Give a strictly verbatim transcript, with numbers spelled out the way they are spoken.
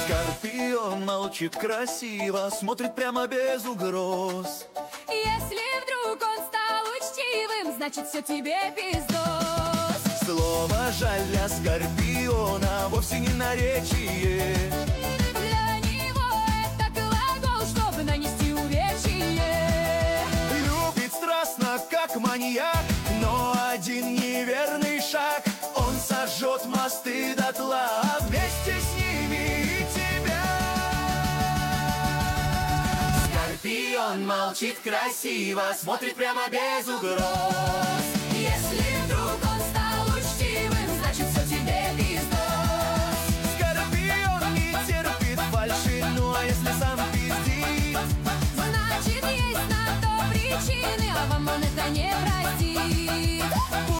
Скорпион молчит красиво, смотрит прямо без угроз. Если вдруг он стал учтивым, значит все тебе пиздос. Слово жаль для Скорпиона вовсе не наречие. Для него это глагол, чтобы нанести увечье. Любит страстно, как маньяк, но один неверный шаг он сожжет мосты дотла, а вместе с ними и тебя. Скорпион молчит красиво, смотрит прямо без угроз.